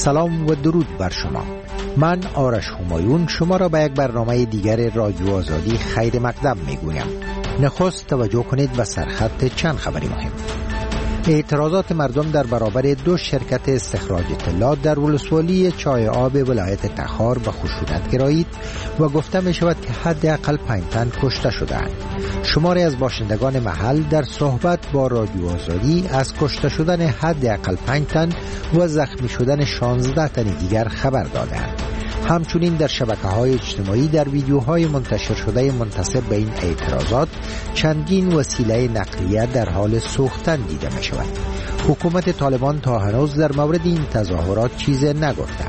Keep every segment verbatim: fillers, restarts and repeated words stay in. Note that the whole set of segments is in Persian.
سلام و درود بر شما. من آرش همایون شما را به یک برنامه دیگر رادیو آزادی خیر مقدم می گویم. نخست توجه کنید به سرخط چند خبری مهم. اعتراضات مردم در برابر دو شرکت استخراج طلا در ولسوالی چای آب ولایت تخار به خشونت گرایید و گفته می شود که حداقل پنج تن کشته شدند. شماری از باشندگان محل در صحبت با رادیو آزادی از کشته شدن حداقل پنج تن و زخمی شدن شانزده تن دیگر خبر دادند. همچنین در شبکه‌های اجتماعی در ویدیوهای منتشر شده منتسب به این اعتراضات چندین وسیله نقلیه در حال سوختن دیده می شود. حکومت طالبان تا هنوز در مورد این تظاهرات چیزی نگفته.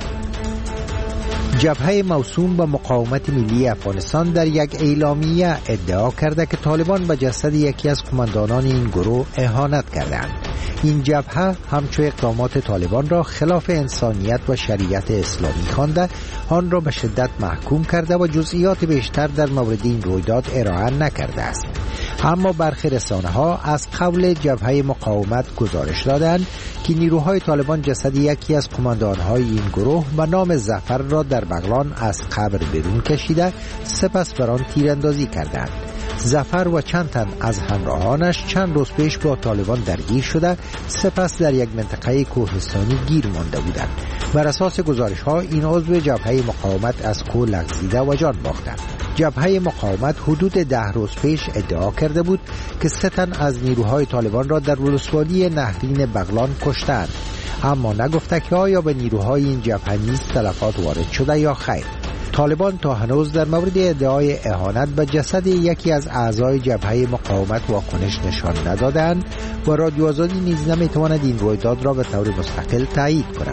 جبهه موسوم به مقاومت ملی افغانستان در یک اعلامیه ادعا کرده که طالبان به جسد یکی از قماندانان این گروه اهانت کردند. این جبهه همچون اقدامات طالبان را خلاف انسانیت و شریعت اسلامی خوانده، آن را به شدت محکوم کرده و جزئیات بیشتر در مورد این رویداد ارائه نکرده است. اما برخی رسانه‌ها از قول جبهه مقاومت گزارش دادند که نیروهای طالبان جسد یکی از قماندان‌های این گروه به نام ظفر را در بغلان از قبر بیرون کشیده، سپس بر آن تیراندازی کردند. ظفر و چند تن از همراهانش چند روز پیش با طالبان درگیر شده، سپس در یک منطقه کوهستانی گیر مانده بودند. بر اساس گزارش‌ها این عضو جبهه مقاومت از کوه لغزیده و جان باختند. جبهه مقاومت حدود ده روز پیش ادعا کرده بود که سه تن از نیروهای طالبان را در ولسوالی نهرین بغلان کشتند، اما نگفته که آیا به نیروهای این جبهه نیز تلفات وارد شده یا خیر. طالبان تا هنوز در مورد ادعای اهانت به جسد یکی از اعضای جبهه مقاومت واکنش نشان ندادند و رادیو آزادی نیز نمیتواند این رویداد را به طور مستقل تایید کند.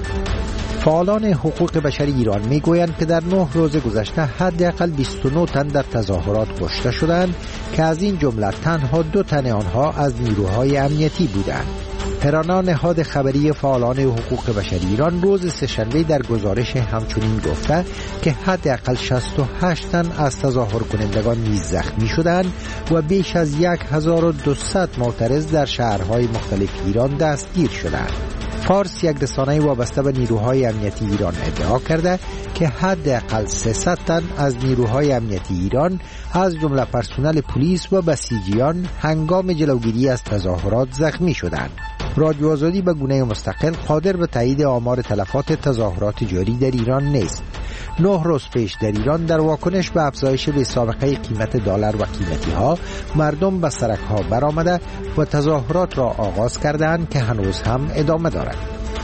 فعالان حقوق بشر ایران میگویند که در نه روز گذشته حداقل بیست و نه تن در تظاهرات کشته شدند که از این جمله تنها دو تن آنها از نیروهای امنیتی بودند. ترانا نهاد خبری فعالان حقوق بشر ایران روز سه‌شنبه در گزارش همچنین گفته که حداقل شصت و هشت تن از تظاهر کنندگان نیز زخمی شدند و بیش از هزار و دویست معترض در شهرهای مختلف ایران دستگیر شدند. فارس یک رسانه وابسته به نیروهای امنیتی ایران ادعا کرده که حداقل سیصد تن از نیروهای امنیتی ایران از جمله پرسنل پلیس و بسیجیان هنگام جلوگیری از تظاهرات زخمی شدند. رادیو آزادی به گونه مستقل قادر به تایید آمار تلفات تظاهرات جاری در ایران نیست. نه روز پیش در ایران در واکنش به افزایش بی سابقه قیمت دلار و قیمتی ها مردم به سرک ها برآمده و تظاهرات را آغاز کردند که هنوز هم ادامه دارد.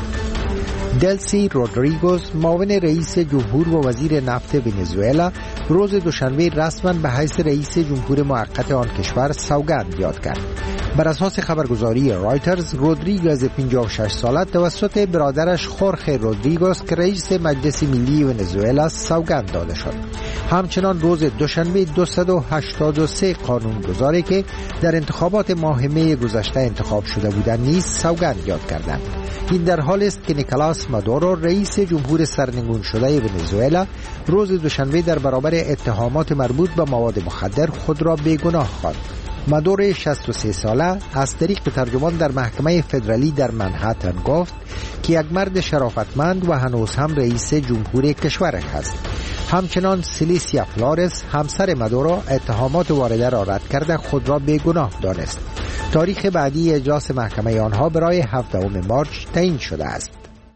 دلسی رودریگوز معاون رئیس جمهور و وزیر نفت ونزوئلا روز دوشنبه رسما به حیث رئیس جمهور موقت آن کشور سوگند یاد کرد. بر اساس خبرگزاری رایترز، رودریگوز پنجاه و شش ساله توسط برادرش خورخه رودریگوز که رئیس مجلس ملی ونزوئلا سوگند داده شد. همچنان روز دوشنبه دویست و هشتاد و سه قانونگذاری که در انتخابات ماه می گذشته انتخاب شده بودند نیز سوگند یاد کردند. این در حالی است که نیکولاس مادورو رئیس جمهور سرنگون شده ونزوئلا روز دوشنبه در برابر اتهامات مربوط به مواد مخدر خود را بیگناه خواند. مادورو شصت و سه ساله از طریق ترجمان در محکمه فدرالی در منهاتن گفت که یک مرد شرافتمند و هنوز هم رئیس جمهور کشور است. همچنان سیلیسیا فلورس همسر مادورو اتهامات وارده را رد کرده خود را بیگناه دانست. تاریخ بعدی اجلاس محکمه آنها برای هفدهم مارس تعیین شده است.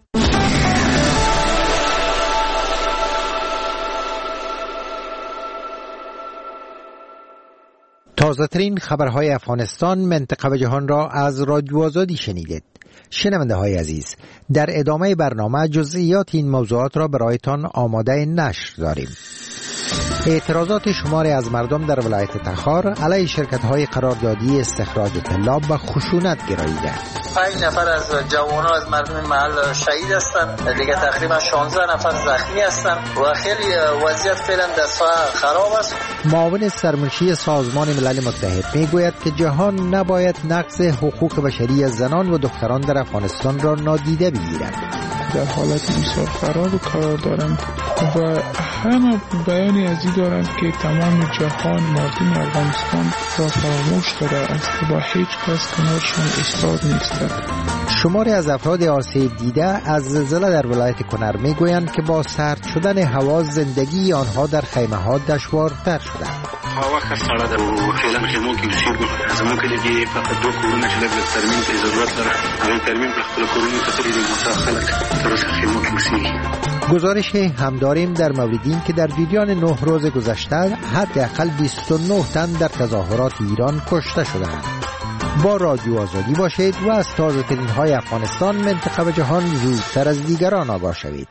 تازه ترین خبرهای افغانستان، منطقه و جهان را از رادیو آزادی شنیدید. شنونده های عزیز، در ادامه برنامه جزئیات این موضوعات را برایتان آماده نشر داریم. اعتراضات شماری از مردم در ولایت تخار علیه شرکت‌های قراردادی استخراج طلا به خشونت گراییده. پنج نفر از جوانان از مردم محل شهید هستند، دیگه تقریبا شانزده نفر زخمی هستند و خیلی وضعیت فعلا در ساحه خراب است. معاون سرمنشی سازمان ملل متحد میگوید که جهان نباید نقض حقوق بشری زنان و دختران در افغانستان را نادیده بگیرد. در حالت بسیار خراب قرار دارند و همه بیانی از این دارند که تمام جهان مردم افغانستان را فراموش کرده است و با هیچ کس کنارشان ایستاد نیستند. شماری از افراد آسیب دیده از زلزله در ولایت کنر میگویند که با سرد شدن هوا زندگی آنها در خیمه ها دشوارتر شده. هوا خسته ده و فعلا خیمو کې اوسېږو زموږ کلی کې فقط دوه کورونه چې لږ ترمیم ته ضرورت لري هغه ترمیم په خپل کورونو ته تللي دي مخاطب خلک تر اوسه خیمو کې اوسېږي. گزارش هم داریم در مورد این که در جریان نه روز گذشته حداقل بیست و نه تن در تظاهرات ایران کشته شدند. با رادیو آزادی باشید و از تازه ترین های افغانستان، منطقه و جهان زودتر از دیگران آگاه شوید.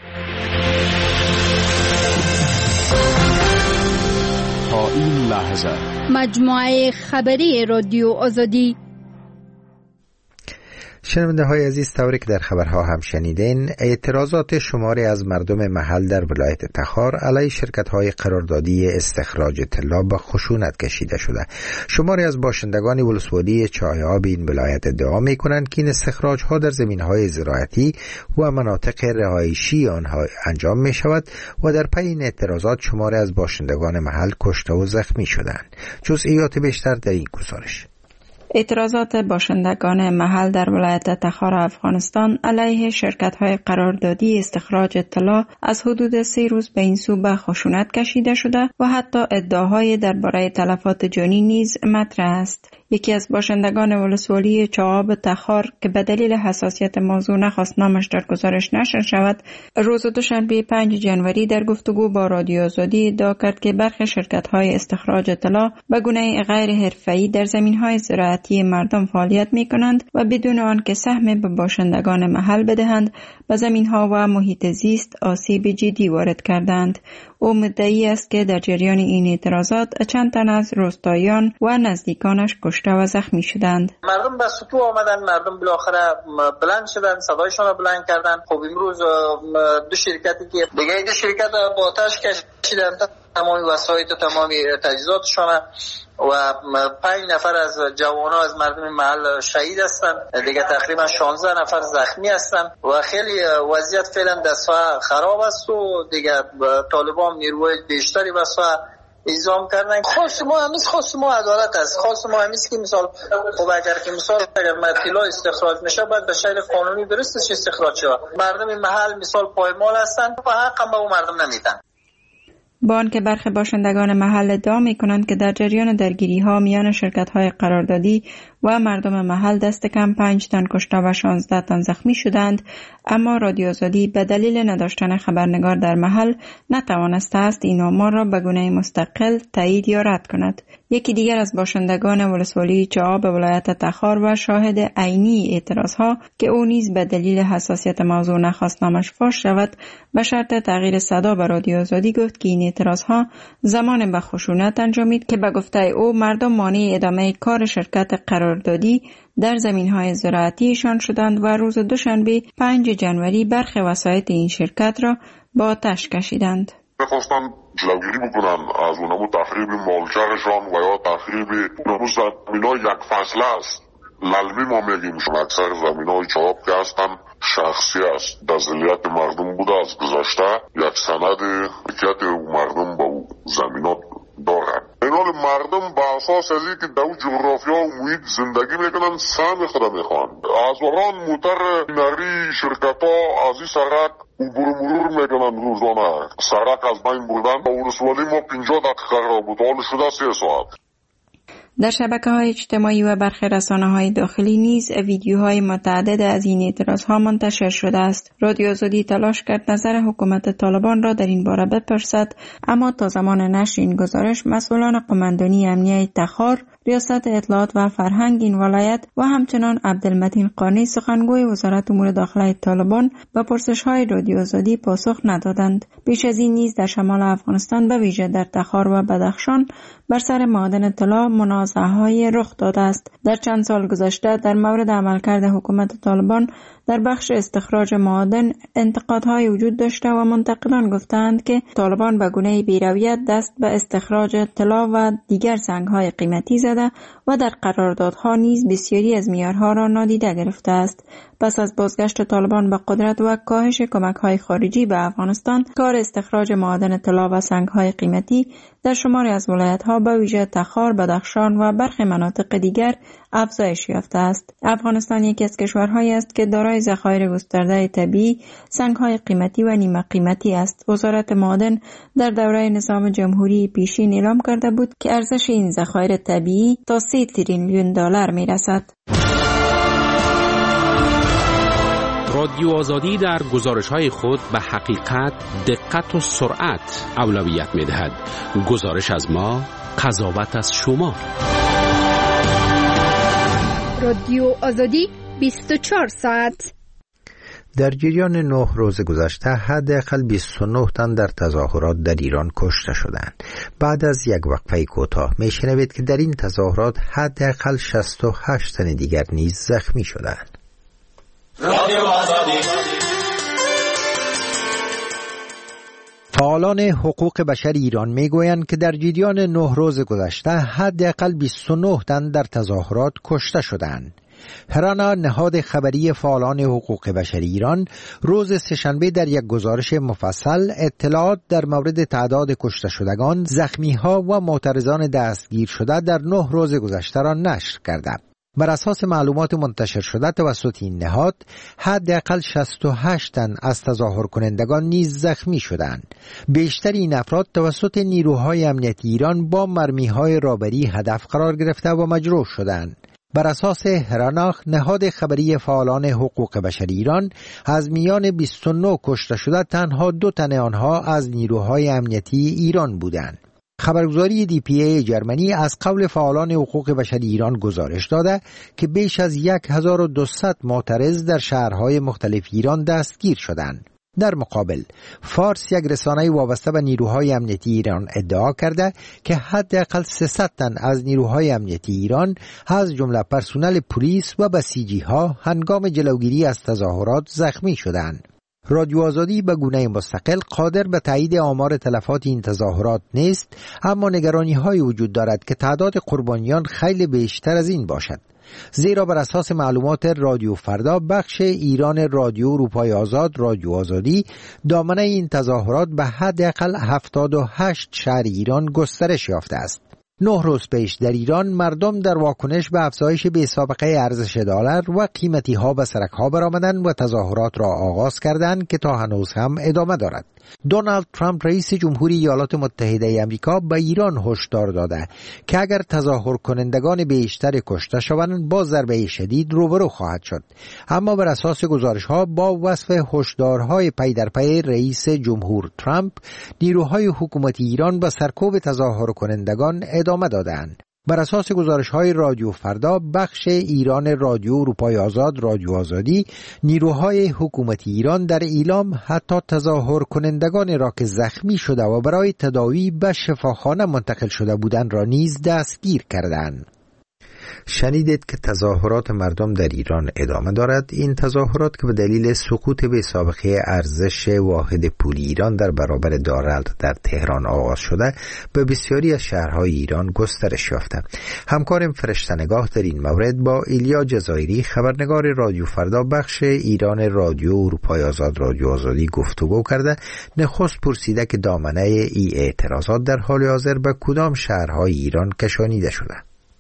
تا این لحظه مجموعه خبری رادیو آزادی. شنونده های عزیز، طوری که در خبرها هم شنیدین، اعتراضات شماری از مردم محل در ولایت تخار علیه شرکت های قراردادی استخراج طلا به خشونت کشیده شده. شماری از باشندگان ولسوالی چاه آب این ولایت ادعا می کنند که این استخراج ها در زمین های زراعتی و مناطق رهایشی آنها انجام می شود و در پی این اعتراضات شماری از باشندگان محل کشته و زخمی شدند. جزئیات بیشتر در این گزارش. اعتراضات باشندگان محل در ولایت تخار افغانستان علیه شرکت‌های قراردادی استخراج طلا از حدود سه روز به این سو به خشونت کشیده شده و حتی ادعاهای درباره تلفات جانی نیز مطرح است. یکی از باشندگان ولسوالی چاه تخار که به دلیل حساسیت موضوع نخواست نامش در گزارش نشر شود، روز دوشنبه پنج جنوری در گفتگو با رادیو آزادی ادعا کرد که برخی شرکت‌های استخراج طلا به گونه غیر حرفه‌ای در زمین‌های زراعتی مردم فعالیت می‌کنند و بدون آنکه سهم به باشندگان محل بدهند به زمین‌ها و محیط زیست آسیب جدی وارد کردند. او مدعی است که در جریان این اعتراضات چند تن از روستاییان و نزدیکانش کشته و زخمی شدند. مردم به سطوح آمدن، مردم بالاخره بلند شدن، صدایشان را بلند کردن. خب امروز دو شرکتی که دیگه دو شرکت با آتش کشیدن تمام وسایل و تمام تجهیزاتشان و پنج نفر از جوانان از مردم محل شهید هستند، دیگه تقریبا شانزده نفر زخمی هستند و خیلی وضعیت فعلا در ساحه خراب است و دیگه طالبان نیروی بیشتری به ساحه اعزام کردن. خواست ما همیست خواست ما عدالت است. خواست ما همیست که مثال خب اگر که مثال اگر طلا استخراج میشه باید به شکل قانونی درستش استخراج شه. مردم محل مثال پایمال هستند و حق هم به اون مردم نمیدن. با آنکه برخی باشندگان محل ادعا می‌کنند که در جریان درگیری‌ها میان شرکت‌های قراردادی و مردم محل دست کم پنج تن کشته و شانزده تن زخمی شدند، اما رادیو آزادی به دلیل نداشتن خبرنگار در محل نتوانسته است این آمار را به گونه مستقل تایید یا رد کند. یکی دیگر از باشندگان ولسوالی چاه به ولایت تخار و شاهد عینی اعتراضها که او نیز به دلیل حساسیت موضوع نخواست نامش فاش شود به شرط تغییر صدا به رادیو آزادی گفت که این اعتراضها زمان به خشونت انجامید که به گفته او مردم مانع ادامه کار شرکت قراردادی در زمین‌های زراعتیشان شدند و روز دوشنبه پنج جنوری برخی وسایط این شرکت را با آتش کشیدند. می‌خواستند جلوگیری بکنن از اونمو تخریب مالچه‌شان و یا تخریب اونمو زمین‌های یک فصله است. للمی ما میگیم شما اکثر زمین‌های چاب که هستن شخصی است. دزلیت مردم بوده از گذشته یک سند ملکیت مردم به زمینات دارد. این حال مردم با اساس از اینکه در اون جغرافیا و محیط زندگی میکنن سهم خود میخوان. از وران موتر نری شرکت ها از این سرک عبور مرور میکنن روزانه. سرک از بین بردن با ولسوالی ما پنجاه دقیقه را مطال شده سه ساعت. در شبکه‌های اجتماعی و برخی رسانه‌های داخلی نیز ویدیوهای متعدد از این اعتراض‌ها منتشر شده است. رادیو آزادی تلاش کرد نظر حکومت طالبان را در این باره بپرسد، اما تا زمان نشر این گزارش مسئولان قماندانی امنیه تخار، ریاست اطلاعات و فرهنگ این ولایت و همچنان عبدالمتین قانی سخنگوی وزارت امور داخلی طالبان به پرسش‌های رادیو آزادی پاسخ ندادند. پیش از این نیز در شمال افغانستان به ویژه در تخار و بدخشان بر سر معادن طلا منازعه‌های رخ داده است. در چند سال گذشته در مورد عملکرد حکومت طالبان در بخش استخراج معادن انتقادهای وجود داشته و منتقدان گفتند که طالبان به گونه بی‌رویت دست به استخراج طلا و دیگر سنگ‌های قیمتی زده و در قراردادها نیز بسیاری از معیارها را نادیده گرفته است. پس از بازگشت طالبان به قدرت و کاهش کمک‌های خارجی به افغانستان، کار استخراج معادن طلا و سنگ‌های قیمتی در شماری از ولایت‌ها به ویژه تخار، بدخشان و برخی مناطق دیگر افزایش یافته است. افغانستان یکی از کشورهایی است که دارای ذخایر گسترده طبیعی، سنگ‌های قیمتی و نیمه قیمتی است. وزارت معادن در دوره نظام جمهوری پیشین اعلام کرده بود که ارزش این ذخایر طبیعی تا سی تریلیون دلار می‌رسد. رادیو آزادی در گزارش‌های خود به حقیقت، دقت و سرعت اولویت می‌دهد. گزارش از ما، قضاوت از شما. رادیو آزادی بیست و چهار ساعت. در جریان نه روز گذشته حداقل بیست و نه تن در تظاهرات در ایران کشته شدند. بعد از یک وقفه کوتاه میشنوید که در این تظاهرات حداقل شصت و هشت تن دیگر نیز زخمی شدند. رادیو آزادی. فعالان حقوق بشر ایران میگویند که در جریان نه روز گذشته حداقل بیست و نه تن در تظاهرات کشته شدند. هرانا، نهاد خبری فعالان حقوق بشر ایران، روز سه‌شنبه در یک گزارش مفصل اطلاعات در مورد تعداد کشته شدگان، زخمی‌ها و معترضان دستگیر شده در نه روز گذشته را نشر کرده. بر اساس معلومات منتشر شده توسط این نهاد، حداقل شصت و هشت تن از تظاهر کنندگان نیز زخمی شدند. بیشتر این افراد توسط نیروهای امنیتی ایران با مرمی‌های رابری هدف قرار گرفته و مجروح شدند. بر اساس هراناخ، نهاد خبری فعالان حقوق بشر ایران، از میان بیست و نه کشته شده تنها دو تن آنها از نیروهای امنیتی ایران بودند. خبرگزاری دی پی ای جرمنی از قول فعالان حقوق بشر ایران گزارش داده که بیش از هزار و دویست معترض در شهرهای مختلف ایران دستگیر شدند. در مقابل، فارس، یک رسانه وابسته به نیروهای امنیتی ایران، ادعا کرده که حداقل سیصد تن از نیروهای امنیتی ایران از جمله پرسنل پلیس و بسیجی‌ها هنگام جلوگیری از تظاهرات زخمی شدند. رادیو آزادی به گونه مستقل قادر به تایید آمار تلفات این تظاهرات نیست، اما نگرانی‌های وجود دارد که تعداد قربانیان خیلی بیشتر از این باشد. زیرا بر اساس معلومات رادیو فردا، بخش ایران رادیو اروپای آزاد، رادیو آزادی، دامنه این تظاهرات به حداقل هفتاد و هشت شهر ایران گسترش یافته است. نه روز پیش در ایران مردم در واکنش به افزایش بی‌سابقه ارزش دلار و قیمتی ها به سرک ها برآمدند و تظاهرات را آغاز کردند که تا هنوز هم ادامه دارد. دونالد ترامپ رئیس جمهوری ایالات متحده آمریکا به ایران هشدار داده که اگر تظاهر کنندگان بیشتر کشته شوند با ضربه شدید روبرو خواهد شد. اما بر اساس گزارش ها با وصف هشدارهای پی در پی رئیس جمهور ترامپ، نیروهای حکومتی ایران به سرکوب تظاهر کنندگان ادامه دادند. بر اساس گزارش‌های رادیو فردا، بخش ایران رادیو اروپای آزاد، رادیو آزادی، نیروهای حکومتی ایران در ایلام حتی تظاهر کنندگان را که زخمی شده و برای تداوی به شفاخانه منتقل شده بودند را نیز دستگیر کردند. شنیدید که تظاهرات مردم در ایران ادامه دارد. این تظاهرات که به دلیل سقوط به سابقه ارزش واحد پول ایران در برابر دلار در تهران آغاز شده، به بسیاری از شهرهای ایران گسترش یافته. همکارم فرشته‌نگاه در این مورد با ایلیا جزایری، خبرنگار رادیو فردا بخش ایران رادیو اروپای آزاد، رادیو آزادی، گفتگو کرده. نخست پرسیده که دامنه ای اعتراضات در حال حاضر به کدام شهرهای ایران کشانیده شده.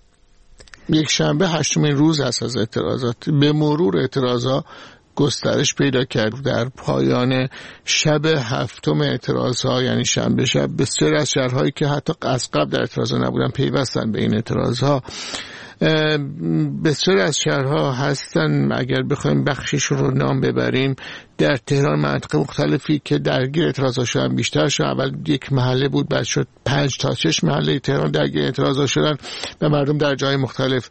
یک شنبه هشتمین روز است از اعتراضات. به مرور اعتراضات گسترش پیدا کرد. در پایان شب هفتم اعتراضها، یعنی شنبه شب، بسیاری از شهرهایی که حتی از قبل در اعتراضات نبودن پیوستن به این اعتراضها. بسیاری از شهرها هستن، اگر بخوایم بخششون رو نام ببریم، در تهران مناطق مختلفی که درگیر اعتراضات شدن بیشتر شد. اول یک محله بود، بعد شد پنج تا شش محله تهران درگیر اعتراضات شدن و مردم در جای مختلف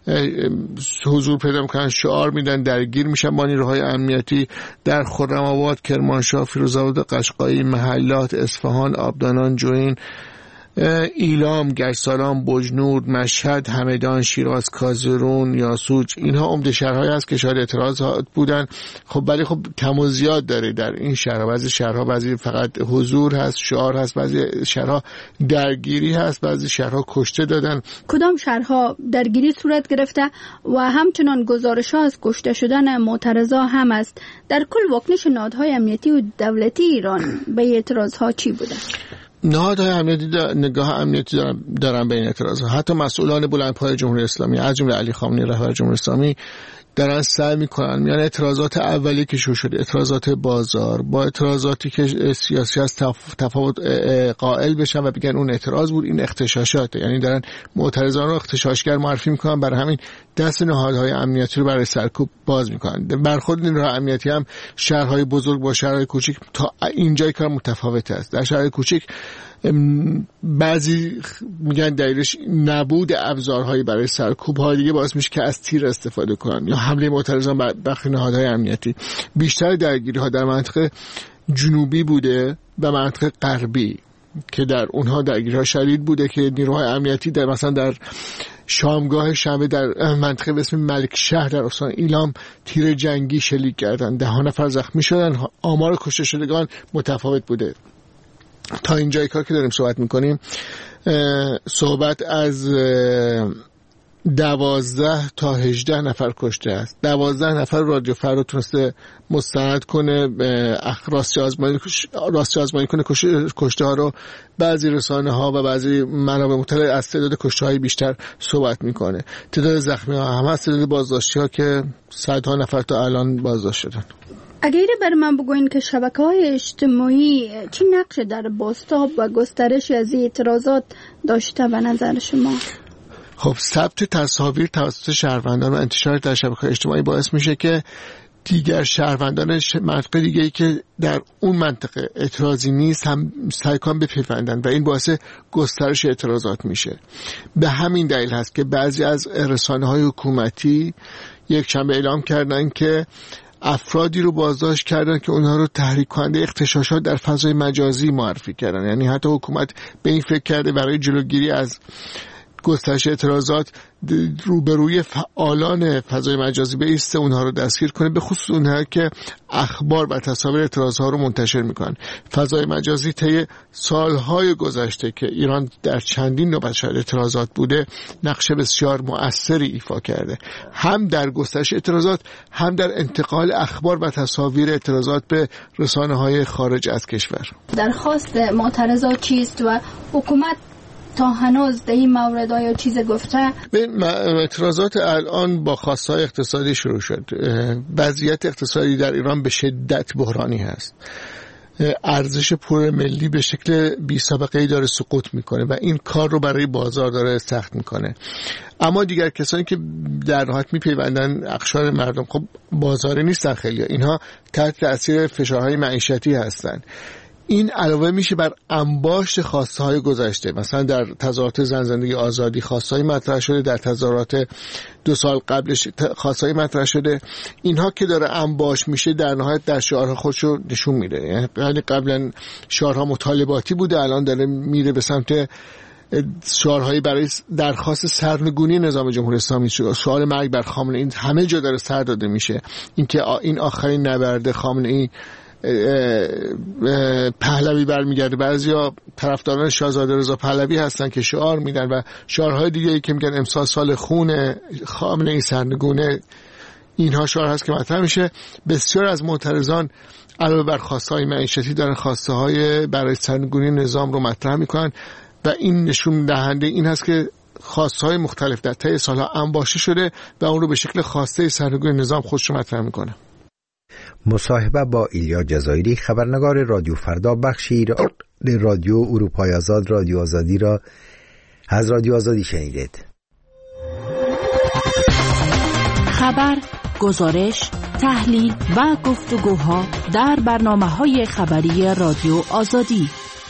حضور پیدا میکنن، شعار میدن، درگیر میشن با نیروهای امنیتی. در خرم‌آباد، کرمانشاه، فیروزآباد، قشقایی، محلات، اصفهان، آبدانان، جوین ایلام، گشساران، بجنور، مشهد، همدان، شیراز، کازرون، یاسوج، اینها عمده شهرهایی هست که شاید اعتراضات بودن. خب ولی خب کم و زیاد داره در این شهرها. بعضی شهرها بعضی فقط حضور هست، شعار هست، بعضی شهرها درگیری هست، بعضی شهرها کشته دادن. کدام شهرها درگیری صورت گرفته و همچنان گزارش‌ها از کشته شدن معترضا هم است؟ در کل واکنش نهادهای امنیتی و دولتی ایران به اعتراضها چی بوده؟ نهادهای امنیتی نگاه امنیتی دارن, دارن به این اعتراضها. حتی مسئولان بلندپای جمهوری اسلامی از جمله علی خامنه‌ای رهبر جمهوری اسلامی دارن سعی میکنن میان اعتراضات اولیه که شروع شده، اعتراضات بازار، با اعتراضاتی که سیاسی از تفاوت قائل بشن و بگن اون اعتراض بود، این اغتشاشاته. یعنی دارن معترضان رو اغتشاشگر معرفی میکنن، برای همین دست نهادهای امنیتی رو برای سرکوب باز میکنن. برخورد نیروهای امنیتی هم شهرهای بزرگ با شهرهای کوچیک تا اینجای کار متفاوت است. در شهرهای کوچیک بعضی میگن دلیلش نبود ابزارهایی برای سرکوب های دیگه باعث میشه که از تیر استفاده کنن یا حمله معترضان بر برخی نهادهای امنیتی. بیشتر درگیری ها در منطقه جنوبی بوده و منطقه غربی که در اونها درگیری ها شدید بوده که نیروهای امنیتی در مثلا در شامگاه شنبه در منطقه به اسم ملک شهر در استان ایلام تیر جنگی شلیک کردن، ده نفر زخمی شدن. آمار کشته شدگان متفاوت بوده. تا اینجای کار که داریم صحبت میکنیم صحبت از دوازده تا هجده نفر کشته است. دوازده نفر رادیو فردا تونسته مستند کنه، راستی آزمایی راستی آزمایی کنه کشته ها رو. بعضی رسانه ها و بعضی منابع مطلع از تعداد کشته های بیشتر صحبت میکنه. تعداد زخمی ها هم هست، تعداد بازداشتی ها که صدها نفر تا الان بازداشت شدن. اگر بر من بگوین که شبکه‌های اجتماعی چه نقش در بازتاب و گسترش از اعتراضات داشته به نظر شما؟ خب ثبت تصاویر توسط شهروندان و انتشار در شبکه‌های اجتماعی باعث میشه که دیگر شهروندان منطقه دیگه‌ای که در اون منطقه اعتراضی نیست هم سعی کنن بپیوندن و این باعث گسترش اعتراضات میشه. به همین دلیل هست که بعضی از رسانه‌های حکومتی یک شنبه اعلام کردن که افرادی رو بازداشت کردن که اونها رو تحریک کننده اغتشاشات در فضای مجازی معرفی کردن. یعنی حتی حکومت به این فکر کرده برای جلوگیری از گسترش اعتراضات روبروی فعالان فضای مجازی بایسته، اونها رو دستگیر کنه، به خصوص اونها که اخبار و تصاویر اعتراضها رو منتشر میکنن. فضای مجازی طی سالهای گذشته که ایران در چندین نوبت شاید اعتراضات بوده نقش بسیار مؤثری ایفا کرده، هم در گسترش اعتراضات هم در انتقال اخبار و تصاویر اعتراضات به رسانه‌های خارج از کشور. درخواست معترضات چیست و حکومت تا هنوز در این مورد ها یا چیز گفته؟ اعتراضات الان با خواستهای اقتصادی شروع شد. وضعیت اقتصادی در ایران به شدت بحرانی هست. ارزش پول ملی به شکل بی سابقه‌ای داره سقوط میکنه و این کار رو برای بازار داره سخت میکنه. اما دیگر کسانی که در نهایت میپیوندن اقشار مردم، خب بازاری نیستن خیلی، اینها تحت تاثیر فشارهای معیشتی هستن. این علاوه میشه بر انباشت خواستهای گذشته. مثلا در تظاهرات زن زندگی آزادی خواستهای مطرح شده، در تظاهرات دو سال قبلش خواستهای مطرح شده. اینها که داره انباشت میشه در نهایت در شعارها خودشو نشون میده. یعنی قبلا شعارها مطالباتی بوده، الان داره میره به سمت شعارهایی برای درخواست سرنگونی نظام جمهوری اسلامی، شعار مرگ بر خامنه‌ای. این همه جا داره سر داده میشه. اینکه این آخرین نبرد خامنه‌ای پهلوی برمیگرده. بعضیا طرفداران شاهزاده رضا پهلوی هستن که شعار میدن و شعارهای دیگه‌ای که میگن امسال سال خون خامنه‌ای سرنگونه، اینها شعار هست که مطرح میشه. بسیار از معترضان علاوه بر خواستهای معیشتی دارن خواستهای برای سرنگونی نظام رو مطرح میکنن و این نشون دهنده این هست که خواستهای مختلف در طی سالها انباشته شده و اون رو به شکل خواسته سرنگونی نظام خودش رو مطرح میکنه. مصاحبه با ایلیا جزایری، خبرنگار رادیو فردا، بخشی رادیو اروپای آزاد، رادیو آزادی را از رادیو آزادی شنیدید. خبر، گزارش، تحلیل و گفتگوها در برنامه‌های خبری رادیو آزادی.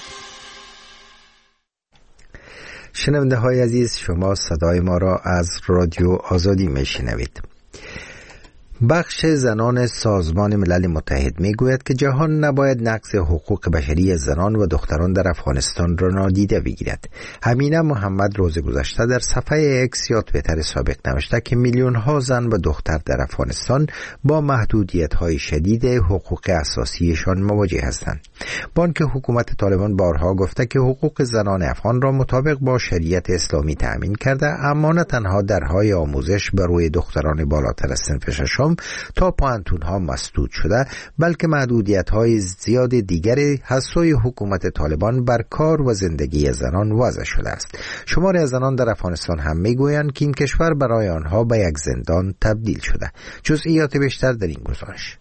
شنونده های عزیز، شما صدای ما را از رادیو آزادی میشنوید. بخش زنان سازمان ملل متحد میگوید که جهان نباید نقض حقوق بشری زنان و دختران در افغانستان را نادیده بگیرد. همینه محمد روز گذشته در صفحه اکس یا توییتر سابق نوشته که میلیون ها زن و دختر در افغانستان با محدودیت های شدید حقوق اساسیشان مواجه هستند. بانک حکومت طالبان بارها گفته که حقوق زنان افغان را مطابق با شریعت اسلامی تأمین کرده، اما نه تنها درهای آموزش بر روی دختران بالاتر از صنف ششم تا پانتون ها مسدود شده، بلکه محدودیت های زیاد دیگری از سوی حکومت طالبان بر کار و زندگی زنان وضع شده است. شماری از زنان در افغانستان هم میگویند که این کشور برای آنها به یک زندان تبدیل شده. جزئیات بیشتر در این گزارش.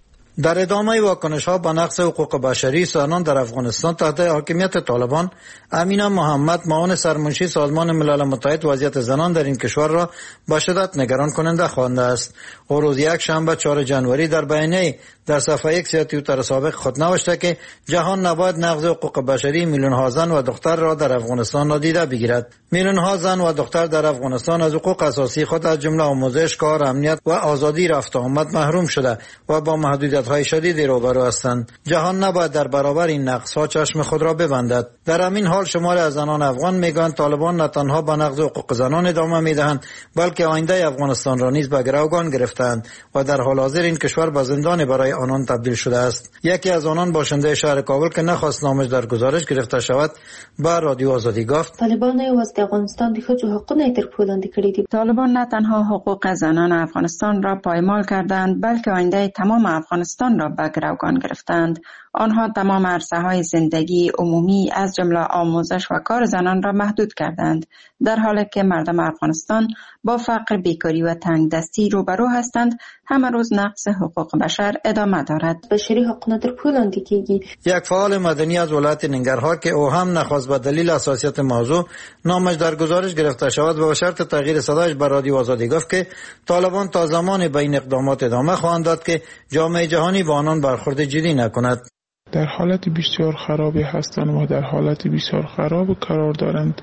در ادامه واکنش ها به نقض حقوق بشری زنان در افغانستان تحت حاکمیت طالبان، امینه محمد معاون سرمنشی سازمان ملل متحد وضعیت زنان در این کشور را به شدت نگران کننده خوانده است. او روز یک شنبه چهارم ژانویه در بیانیه در صفحه یک توییتر سابق خود نوشته که جهان نباید نقض حقوق بشری میلیون ها زن و دختر را در افغانستان نادیده بگیرد. میلیون ها زن و دختر در افغانستان از حقوق اساسی خود از جمله آموزش، کار، امنیت و آزادی رفت و آمد محروم شده و با محدودیت های شدیدی روبرو هستند. جهان نباید در برابر این نقص‌ها چشم خود را ببندد. در همین حال شماری از زنان افغان میگویند طالبان نه تنها به نقض حقوق زنان ادامه میدهند، بلکه آینده افغانستان را نیز به گروگان گرفتند و در حال حاضر این کشور به زندان برای آنان تبدیل شده است. یکی از آنان باشنده شهر کابل که نخواست نامش در گزارش گرفته شود به رادیو آزادی گفت: طالبان یوازې د افغانستان د ښځو حقونه تر پښو لاندې کړي دي. طالبان نه تنها حقوق زنان افغانستان را پایمال کردند، بلکه آینده تمام افغانستان را به گروگان گرفتند. آنها تمام عرصه‌های زندگی عمومی از جمله آموزش و کار زنان را محدود کردند، در حالی که مردم افغانستان با فقر، بیکاری و تنگدستی روبرو هستند. همه روز نقض حقوق بشر ادامه دارد. بشری حقوق در پښو لاندې کیږي. یک فعال مدنی از ولایت ننگرهار که او هم نخواست به دلیل حساسیت موضوع نامش در گزارش گرفته شود و به شرط تغییر صدایش به رادیو آزادی گفت که طالبان تا زمان به این اقدامات ادامه خواهند داد که جامعه جهانی با آنان برخورد جدی نکند. در حالت بسیار خرابی هستند و در حالت بسیار خراب قرار دارند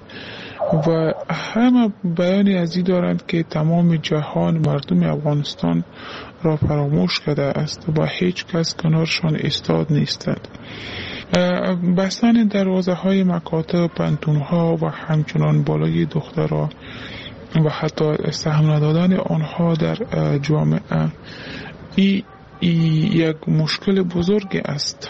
و همه بیانی از این دارند که تمام جهان مردم افغانستان را فراموش کرده است و هیچ کس کنارشان ایستاد نیستند. بستن دروازه های مکاتب، پانتون ها و همچنان بالای دخترها و حتی سهم ندادن آنها در جامعه این یک مشکل بزرگ است،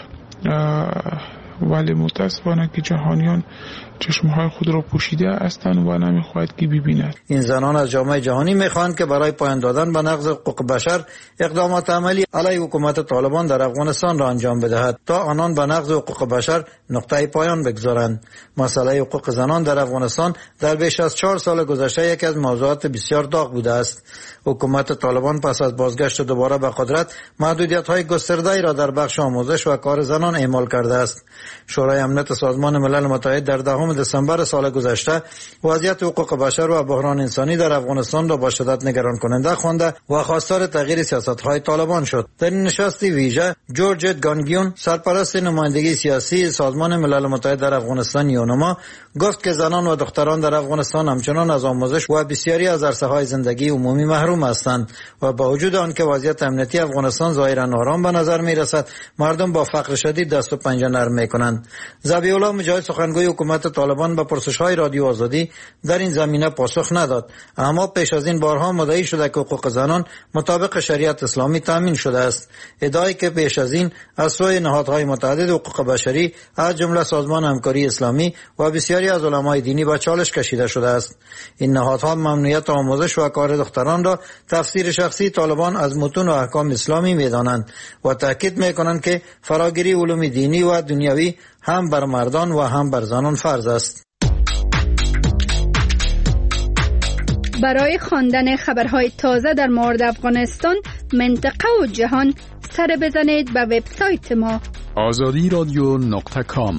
ولی متاسفانه که جهانیان چشمهای خود را پوشیده هستند و نمیخواهد که ببیند. این زنان از جامعه جهانی میخواهند که برای پایان دادن به نقض حقوق بشر اقدامات عملی علیه حکومت طالبان در افغانستان را انجام بدهد تا آنان به نقض حقوق بشر نقطه پایان بگذارند. مسئله حقوق زنان در افغانستان در بیش از چهار سال گذشته یکی از موضوعات بسیار داغ بوده است. حکومت طالبان پس از بازگشت دوباره به قدرت محدودیت‌های گسترده‌ای را در بخش آموزش و کار زنان اعمال کرده است. شورای امنیت سازمان ملل متحد در دهم دسامبر سال گذشته وضعیت حقوق بشر و بحران انسانی در افغانستان را با شدت نگران کننده خوانده و خواستار تغییر سیاست‌های طالبان شد. در این نشست ویژه جورج گانگیون، سرپرست نمایندگی سیاسی سازمان ملل متحد در افغانستان یونما، گفت که زنان و دختران در افغانستان همچنان از آموزش و بسیاری از عرصه‌های زندگی عمومی محروم هستند و با وجود آنکه وضعیت امنیتی افغانستان ظاهراً آرام به نظر می‌رسد، مردم با فقر شدید دست و پنجه نرم می‌کنند. ذبیح الله مجاهد، سخنگوی حکومت طالبان، به پرسش‌های رادیو آزادی در این زمینه پاسخ نداد، اما پیش از این بارها مدعی شده که حقوق زنان مطابق شریعت اسلامی تامین شده است. ادعایی که پیش از این از سوی نهادهای متعدد حقوق بشری از جمله سازمان همکاری اسلامی و بسیاری از علمای دینی به چالش کشیده شده است. این نهادها ممنوعیت آموزش و کار دختران را تفسیر شخصی طالبان از متون و احکام اسلامی می‌دانند و تاکید می‌کنند که فراگیری علوم دینی و دنیوی هم بر مردان و هم بر زنان فرض است. برای خواندن خبرهای تازه در مورد افغانستان، منطقه و جهان، سر بزنید به وبسایت ما آزادی رادیو نقطه کام.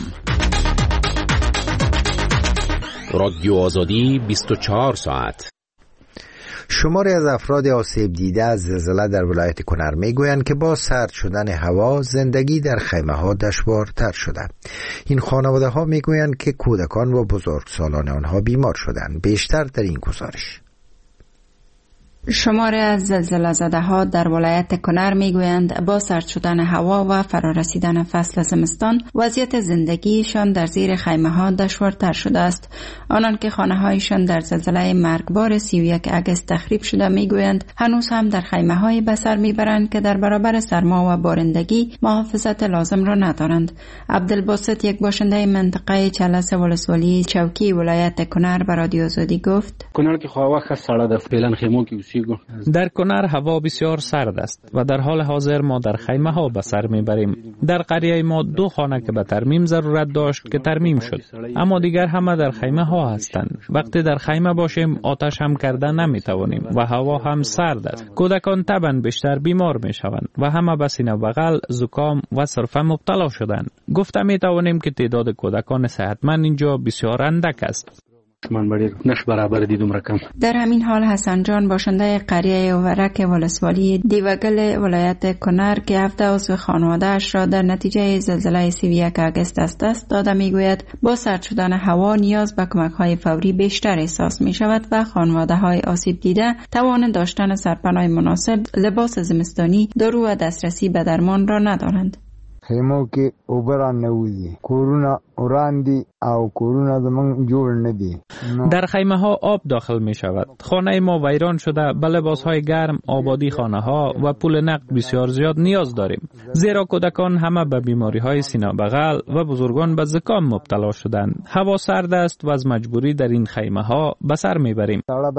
رادیو آزادی بیست و چهار ساعت. شماری از افراد آسیب دیده از زلزله در ولایت کنر میگویند که با سرد شدن هوا زندگی در خیمه ها دشوارتر شده. این خانواده ها میگویند که کودکان و بزرگسالان آنها بیمار شدند. بیشتر در این گزارش. شماری از زلزله زده ها در ولایت کنر میگویند با سرد شدن هوا و فرارسیدن فصل زمستان وضعیت زندگیشان در زیر خیمه ها دشوارتر شده است. آنان که خانه هایشان در زلزله مرگبار سی و یک آگوست تخریب شده میگویند هنوز هم در خیمه های به سر میبرند که در برابر سرما و بارندگی محافظت لازم را ندارند. عبدالباسط، یک باشنده منطقه چلس ولسوالی چوکی ولایت کنر، به رادیو آزادی گفت: کنر که هوا خیلی سرد است. فعلا خیمه که اوسیگو در کنر هوا بسیار سرد است و در حال حاضر ما در خیمه ها به سر میبریم. در قریه ما دو خانه که به ترمیم ضرورت داشت که ترمیم شد، اما دیگر همه در خیمه ها هستند. وقتی در خیمه باشیم آتش هم کردن نمیتوانیم و هوا هم سرد است. کودکان طبعا بیشتر بیمار میشوند و همه به سینه بغل، زکام و سرفه مبتلا شدند. گفته میتوانیم که تعداد کودکان صحتمند اینجا بسیار اندک است. من بڑی نش برابر دیدم رقم. در همین حال حسن جان، باشنده قریه ورک ولسوالی دیوگل ولایت کنر که هفته عضو خانواده اش را در نتیجه زلزله سی و یک آگوست از دست داده میگوید با سرد شدن هوا نیاز به کمک های فوری بیشتر احساس می شود و خانواده های آسیب دیده توان داشتن سرپناه مناسب، لباس زمستانی، دارو و دسترسی به درمان را ندارند. خیمو که اوبران نوزی کورونا اوراندی او کورونا زمان جور ندی. در خیمه ها آب داخل می شود. خانه ما ویران شده. به لباس های گرم، آبادی خانه ها و پول نقد بسیار زیاد نیاز داریم، زیرا کودکان همه به بیماری های سینه بغل و بزرگان به زکام مبتلا شدند. هوا سرد است و از مجبوری در این خیمه ها به سر می بریم.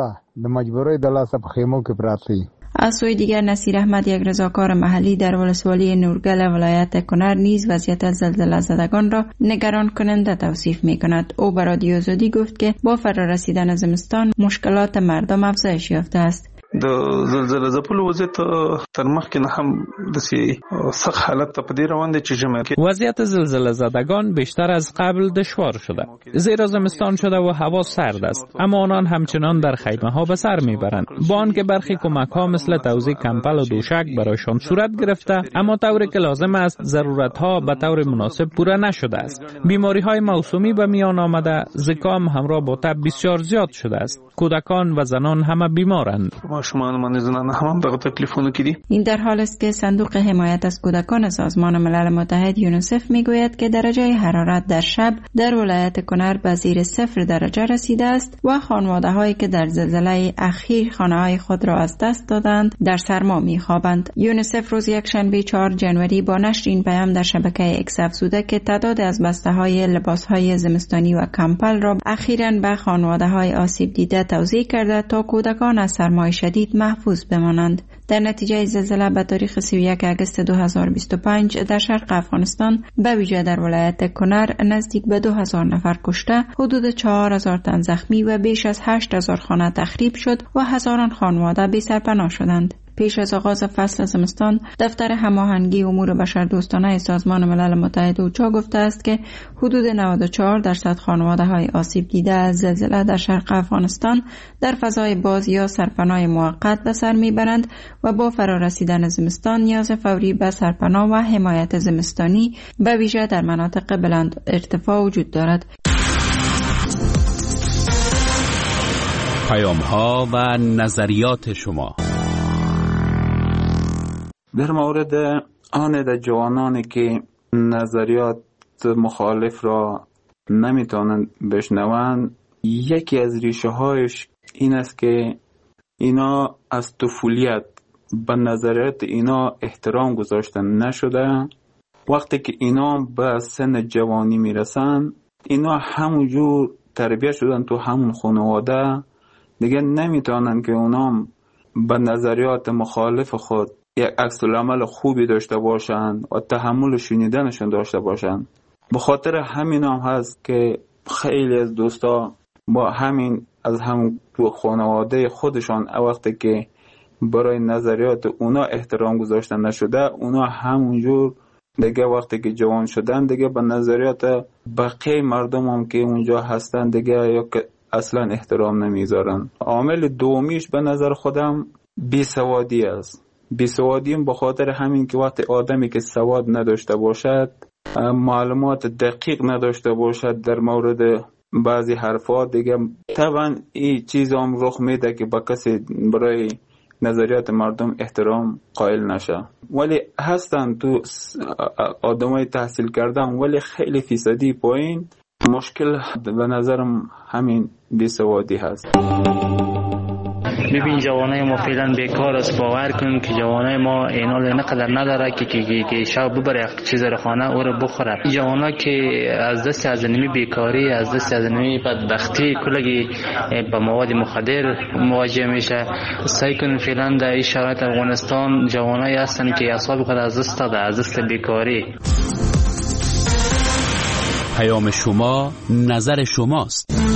د مجبوری دلاسه په خیمو کې پراتی. از سوی دیگر نصیر احمد، یک رضاکار محلی در ولسوالی نورگل ولایت کنر، نیز وضعیت زلزله زدگان را نگران کننده توصیف می کند. او به رادیو آزادی گفت که با فرارسیدن زمستان مشکلات مردم افزایش یافته است. د زلزلې ځپلو وضعیت تر مخکې نه هم داسې سخت حالت ته په دې روان دی چې ژمی کې وضعیت زلزله زدگان بیشتر از قبل دشوار شده، زیرا زمستان شده و هوا سرد است، اما آنان همچنان در خیمه ها به سر میبرند. با آنکه برخی کمک ها مثل توزیع کمپل و دوشک برایشان صورت گرفته، اما طوری که لازم است ضرورت ها به طور مناسب پوره نشده است. بیماری های موسمی به میان آمده، زکام همراه با تب بسیار زیاد شده است. کودکان و زنان همه بیمارند. این در حال است که صندوق حمایت از کودکان سازمان ملل متحد یونیسف میگوید که درجه حرارت در شب در ولایت کنر به زیر صفر درجه رسیده است و خانواده هایی که در زلزله اخیر خانه های خود را از دست دادند در سرما میخوابند. یونیسف روز یکشنبه چهارم ژانویه با نشر این پیام در شبکه اکس افزوده که تعداد از بسته های لباس های زمستانی و کمپل را اخیراً به خانواده های آسیب دیده توزیع کرده تا کودکان از سرمای شدید محفوظ بمانند. در نتیجه زلزله به تاریخ سی و یک آگوست دو هزار و بیست و پنج در شرق افغانستان به ویژه در ولایت کنر نزدیک به دو هزار نفر کشته، حدود چهار هزار تن زخمی و بیش از هشت هزار خانه تخریب شد و هزاران خانواده بی سرپناه شدند. پیش از آغاز فصل زمستان، دفتر هماهنگی امور بشردوستانه سازمان ملل متحد اوچا گفته است که حدود نود و چهار درصد خانواده های آسیب دیده از زلزله در شرق افغانستان در فضای باز یا سرپناه موقت به سر میبرند و با فرارسیدن زمستان نیاز فوری به سرپناه و حمایت زمستانی به ویژه در مناطق بلند ارتفاع وجود دارد. پیام ها و نظریات شما در مورد آن در جوانانی که نظریات مخالف را نمیتونن بشنوند، یکی از ریشه هایش این است که اینا از طفولیت به نظریات اینا احترام گذاشتن نشده. وقتی که اینا به سن جوانی میرسن، اینا همونجور تربیت شدن تو همون خانواده، دیگه نمیتونن که اونا به نظریات مخالف خود یک عکس العمل خوبی داشته باشند و تحمل شنیدنشون داشته باشند. به خاطر همین هم هست که خیلی از دوستا با همین از هم تو خانواده خودشان وقتی که برای نظریات اونا احترام گذاشتن نشده، اونا همونجور دیگه وقتی که جوان شدن دیگه به نظریات بقیه مردم هم که اونجا هستن دیگه یا که اصلا احترام نمیذارن. عامل دومیش به نظر خودم بیسوادی است. بیسوادی به خاطر همین که وقتی آدمی که سواد نداشته باشد، معلومات دقیق نداشته باشد در مورد بعضی حرفات، دیگه طبعا این چیز هم رخ میده که با کسی برای نظریات مردم احترام قائل نشه. ولی هستن تو آدمای تحصیل کردن ولی خیلی فیصدی پایین. مشکل به نظرم همین بیسوادی هست. ببین جوانای ما فعلا بیکار است. باور کن که جوانای ما اینال نقدر نداره که که که شب ببره چیز رو خانه او رو بخوره. جوانا که از دست از نمی بیکاری، از دست از نمی بدبختی کلگی با مواد مخدر مواجه میشه. سعی کن فعلا در این شرایط افغانستان جوانای هستن که اعصاب خود از دست داده، از دست بیکاری. پیام شما نظر شماست.